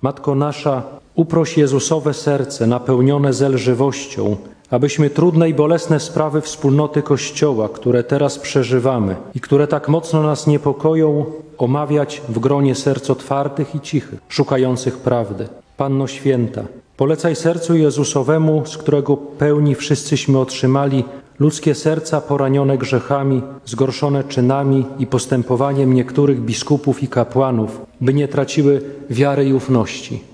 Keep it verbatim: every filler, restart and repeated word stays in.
Matko nasza, uproś Jezusowe serce napełnione zelżywością, abyśmy trudne i bolesne sprawy wspólnoty Kościoła, które teraz przeżywamy i które tak mocno nas niepokoją, omawiać w gronie serc otwartych i cichych, szukających prawdy. Panno Święta, polecaj sercu Jezusowemu, z którego pełni wszyscyśmy otrzymali ludzkie serca poranione grzechami, zgorszone czynami i postępowaniem niektórych biskupów i kapłanów, by nie traciły wiary i ufności.